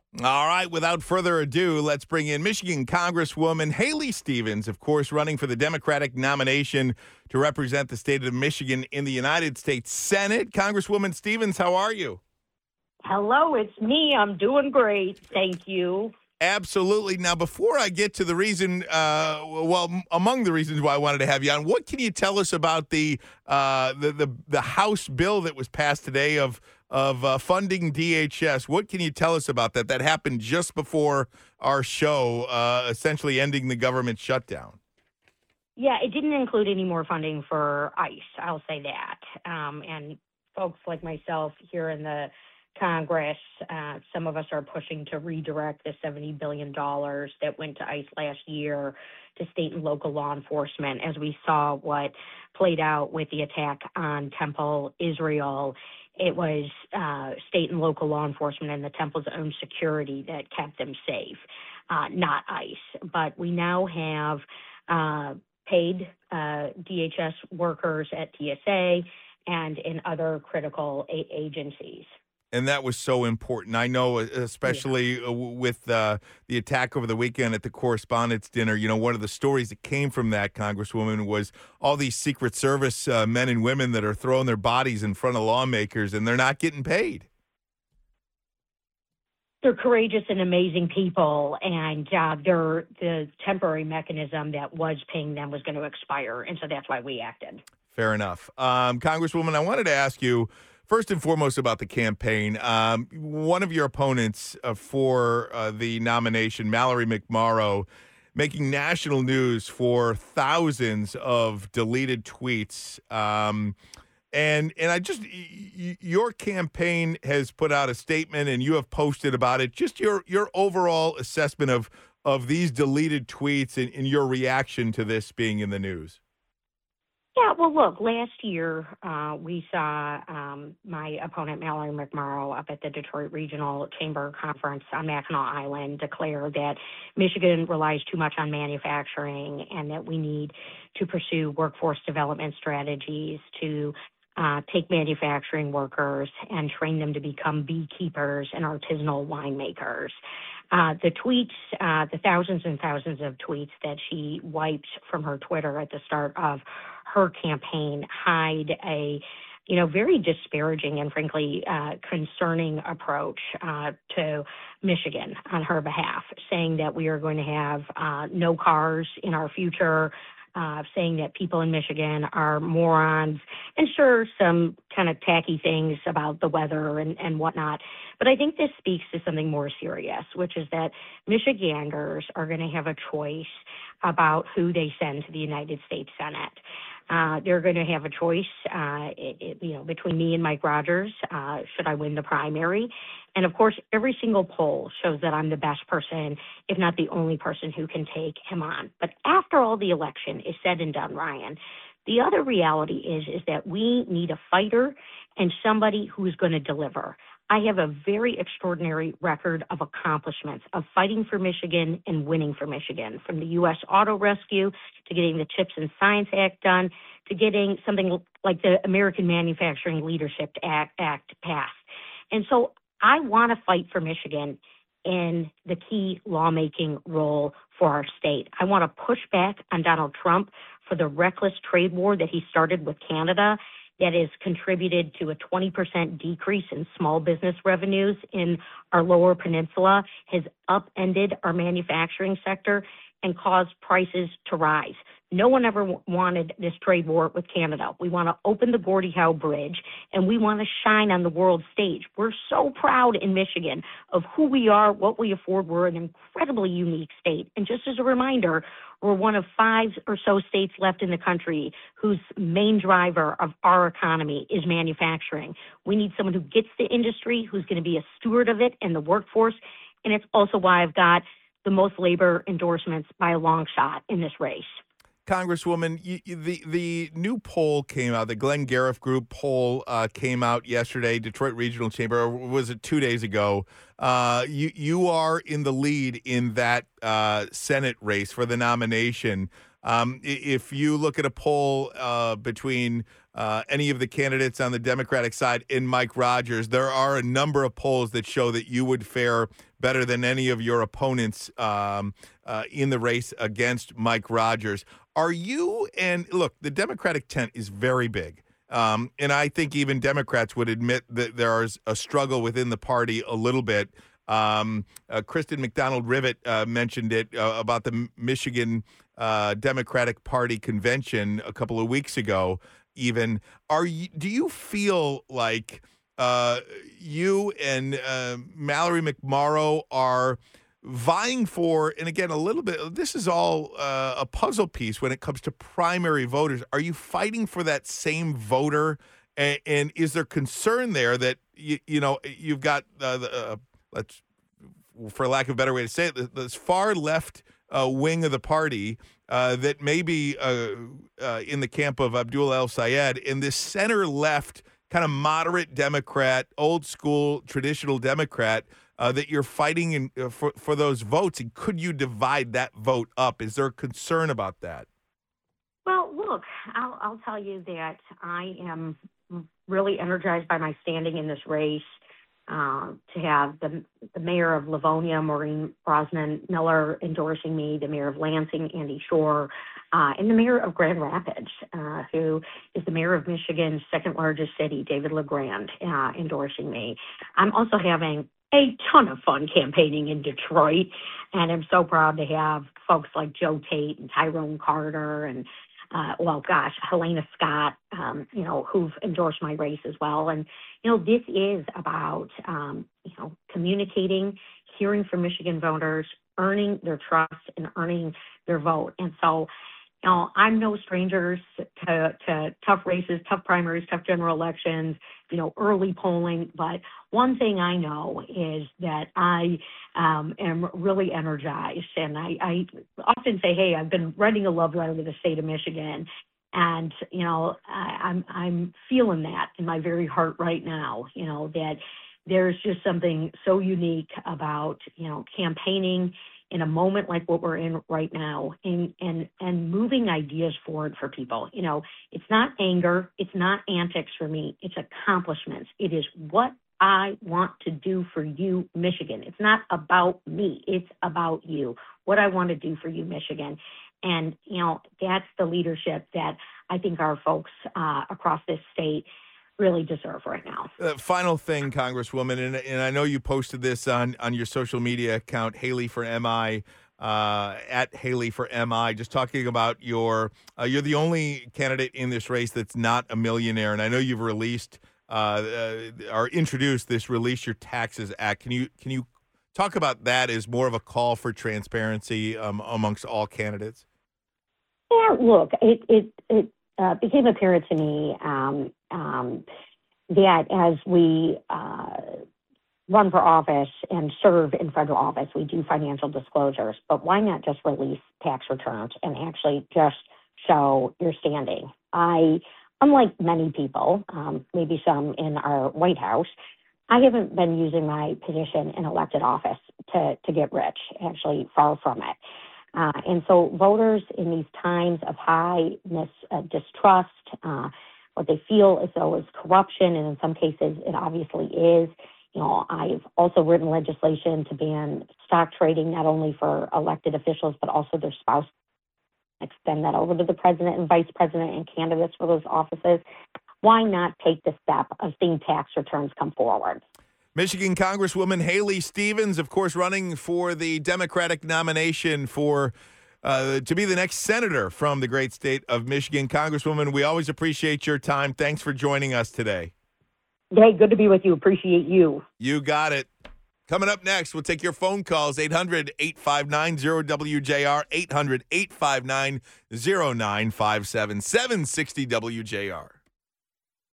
All right, without further ado, let's bring in Michigan Congresswoman Haley Stevens, of course, running for the Democratic nomination to represent the state of Michigan in the United States Senate. Congresswoman Stevens, how are you? Hello, it's me. I'm doing great. Thank you. Absolutely. Now, before I get to the reason, among the reasons why I wanted to have you on, what can you tell us about the House bill that was passed today of funding DHS? What can you tell us about that? That happened just before our show, essentially ending the government shutdown. Yeah, it didn't include any more funding for ICE. I'll say that. And folks like myself here in the Congress, some of us are pushing to redirect the $70 billion that went to ICE last year to state and local law enforcement, as we saw what played out with the attack on Temple, Israel. It was state and local law enforcement and the Temple's own security that kept them safe, not ICE. But we now have paid DHS workers at TSA and in other critical agencies. And that was so important. I know, especially with the attack over the weekend at the Correspondents' Dinner, one of the stories that came from that, Congresswoman, was all these Secret Service men and women that are throwing their bodies in front of lawmakers, and they're not getting paid. They're courageous and amazing people, and the temporary mechanism that was paying them was going to expire, and so that's why we acted. Fair enough. Congresswoman, I wanted to ask you, first and foremost, about the campaign. One of your opponents for the nomination, Mallory McMorrow, making national news for thousands of deleted tweets. And your campaign has put out a statement, and you have posted about it. Just your overall assessment of these deleted tweets and your reaction to this being in the news. Yeah, well, look, last year we saw my opponent, Mallory McMorrow, up at the Detroit Regional Chamber Conference on Mackinac Island declare that Michigan relies too much on manufacturing and that we need to pursue workforce development strategies to take manufacturing workers and train them to become beekeepers and artisanal winemakers. The tweets, the thousands and thousands of tweets that she wiped from her Twitter at the start of her campaign hide a, very disparaging and frankly concerning approach to Michigan on her behalf, saying that we are going to have no cars in our future, saying that people in Michigan are morons, and sure, some kind of tacky things about the weather and whatnot. But I think this speaks to something more serious, which is that Michiganders are going to have a choice about who they send to the United States Senate. They're going to have a choice, between me and Mike Rogers, should I win the primary. And of course, every single poll shows that I'm the best person, if not the only person who can take him on. But after all the election is said and done, Ryan, the other reality is that we need a fighter and somebody who's going to deliver. I have a very extraordinary record of accomplishments of fighting for Michigan and winning for Michigan, from the U.S. Auto Rescue to getting the CHIPS and Science Act done to getting something like the American Manufacturing Leadership Act passed. And so I want to fight for Michigan in the key lawmaking role for our state. I want to push back on Donald Trump for the reckless trade war that he started with Canada that has contributed to a 20% decrease in small business revenues in our lower peninsula, has upended our manufacturing sector and caused prices to rise. No one ever wanted this trade war with Canada. We want to open the Gordie Howe Bridge, and we want to shine on the world stage. We're so proud in Michigan of who we are, what we afford. We're an incredibly unique state. And just as a reminder, we're one of 5 or so states left in the country whose main driver of our economy is manufacturing. We need someone who gets the industry, who's going to be a steward of it and the workforce. And it's also why I've got the most labor endorsements by a long shot in this race. Congresswoman, the new poll came out. The Glenn Gariff Group poll came out yesterday. Detroit Regional Chamber, or was it 2 days ago? You are in the lead in that Senate race for the nomination. If you look at a poll between any of the candidates on the Democratic side in Mike Rogers, there are a number of polls that show that you would fare better than any of your opponents in the race against Mike Rogers. Are you, and look, the Democratic tent is very big. And I think even Democrats would admit that there is a struggle within the party a little bit. Kristen McDonald-Rivet mentioned it about the Michigan Democratic Party convention a couple of weeks ago. Even do you feel like you and Mallory McMorrow are vying for, and again, a little bit, this is all a puzzle piece when it comes to primary voters. Are you fighting for that same voter? And is there concern there that, you've got, let's, for lack of a better way to say it, this far left wing of the party that may be in the camp of Abdul El-Sayed, and this center left kind of moderate Democrat, old school, traditional Democrat, that you're fighting for those votes? And could you divide that vote up? Is there a concern about that? Well, look, I'll tell you that I am really energized by my standing in this race. To have the mayor of Livonia, Maureen Brosnan Miller, endorsing me, the mayor of Lansing, Andy Shore, and the mayor of Grand Rapids, who is the mayor of Michigan's second largest city, David LeGrand, endorsing me. I'm also having a ton of fun campaigning in Detroit, and I'm so proud to have folks like Joe Tate and Tyrone Carter and Helena Scott, who've endorsed my race as well. And, this is about, communicating, hearing from Michigan voters, earning their trust and earning their vote. And so, I'm no stranger to tough races, tough primaries, tough general elections, early polling. But one thing I know is that I am really energized. And I often say, hey, I've been writing a love letter to the state of Michigan. And, I'm feeling that in my very heart right now, that there's just something so unique about, campaigning in a moment like what we're in right now and moving ideas forward for people. It's not anger. It's not antics for me. It's accomplishments. It is what I want to do for you, Michigan. It's not about me. It's about you, what I want to do for you, Michigan. And, that's the leadership that I think our folks across this state really deserve right now. Final thing, Congresswoman, and I know you posted this on your social media account, Haley for MI, at Haley for MI, just talking about you're the only candidate in this race that's not a millionaire. And I know you've released or introduced this Release Your Taxes Act. Can you talk about that as more of a call for transparency amongst all candidates? Yeah, look, it became apparent to me that as we run for office and serve in federal office, we do financial disclosures. But why not just release tax returns and actually just show your standing? Unlike many people, maybe some in our White House, I haven't been using my position in elected office to get rich, actually far from it. And so voters in these times of high distrust, what they feel as though is corruption, and in some cases it obviously is. I've also written legislation to ban stock trading, not only for elected officials, but also their spouse. Extend that over to the president and vice president and candidates for those offices. Why not take the step of seeing tax returns come forward? Michigan Congresswoman Haley Stevens, of course, running for the Democratic nomination for to be the next senator from the great state of Michigan. Congresswoman, we always appreciate your time. Thanks for joining us today. Hey, good to be with you. Appreciate you. You got it. Coming up next, we'll take your phone calls, 800-859-0WJR, 800-859-0957, 760 WJR.